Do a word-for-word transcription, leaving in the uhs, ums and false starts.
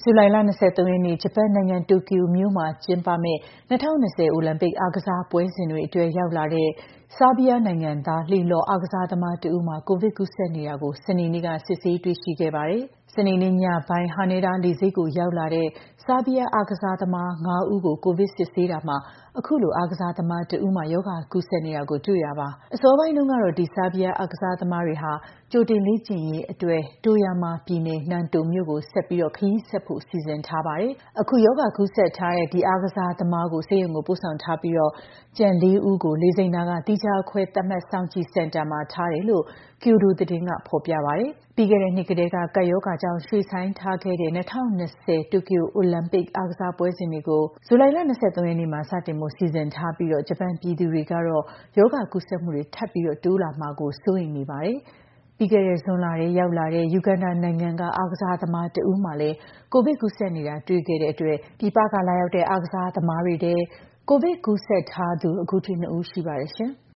ဇူလိုင်လ၂၃ ရက်နေ့ ဂျပန်နိုင်ငံ တိုကျိုမြို့မှာ ကျင်းပမယ့် ၂၀၂၀ အိုလံပစ်အားကစားပွဲစဉ်တွေအတွက် ရောက်လာတဲ့ ဆားဘီးယားနိုင်ငံသား လှေလှော်အားကစားသမားတဦးမှာ ကိုဗစ်ကူးစက်နေတာကို စနေနေ့က စစ်ဆေးတွေ့ရှိခဲ့ပါတယ်။ စနေနေ့ညပိုင်း Haneda လေဆိပ်ကို ရောက်လာတဲ့ ဆားဘီးယားအားကစားသမား ၅ ဦးကို ကိုဗစ်စစ်ဆေးတာမှာ အခုလို အားကစားသမားတဦးမှာ ရောဂါကူးစက်နေတာကို တွေ့တာပါ။ အစောပိုင်းတုန်းကတော့ ဒီ ဆားဘီးယားအားကစားသမားတွေဟာ ကြိုတင်လေ့ကျင့်ရေးအတွက် Toyama ပြည်နယ် Nanto မြို့ကို ဆက်ပြီး ခရီးဆက်ဖို့ စီစဉ်ထားပါတယ်။ အခု ရောဂါကူးစက်ထားတဲ့ ဒီအားကစားသမားကို ဆေးရုံကို ပို့ဆောင်ထားပြီး ကျန် ၄ ဦးကို လေဆိပ်နားက သီးခြားခွဲသတ်မှတ်စောင့်ကြည့်စင်တာမှာ ထားတယ်လို့ Kyodo သတင်းက ဖော်ပြပါတယ်။ ပြီးခဲ့တဲ့နှစ်ကတည်းက ကပ်ရောဂါကြောင့် ရွှေ့ဆိုင်းထားခဲ့တဲ့ ၂၀၂၀ တိုကျိုအိုလံပစ်အားကစားပွဲစဉ်တွေကို ဇူလိုင်လ ၂၃ ရက်နေ့မှာ စတင်ဖို့ စီစဉ်ထားပြီး ဂျပန်ပြည်သူတွေကတော့ ရောဂါကူးစက်မှုတွေ ထပ်ပြီး တိုးလာမှာကို စိုးရိမ်နေပါတယ်။ ပြီးခဲ့တဲ့ ဇွန်လထဲ ရောက်လာတဲ့ ယူဂန်ဒါနိုင်ငံက အားကစားသမားတဦးမှာလည်း ကိုဗစ်ကူးစက်နေတာ တွေ့ခဲ့တဲ့အတွက် ပြည်ပကလာရောက်တဲ့ အားကစားသမားတွေထဲ ကိုဗစ်ကူးစက်ထားသူ အခုထိ ၂ ဦး ရှိပါတယ်။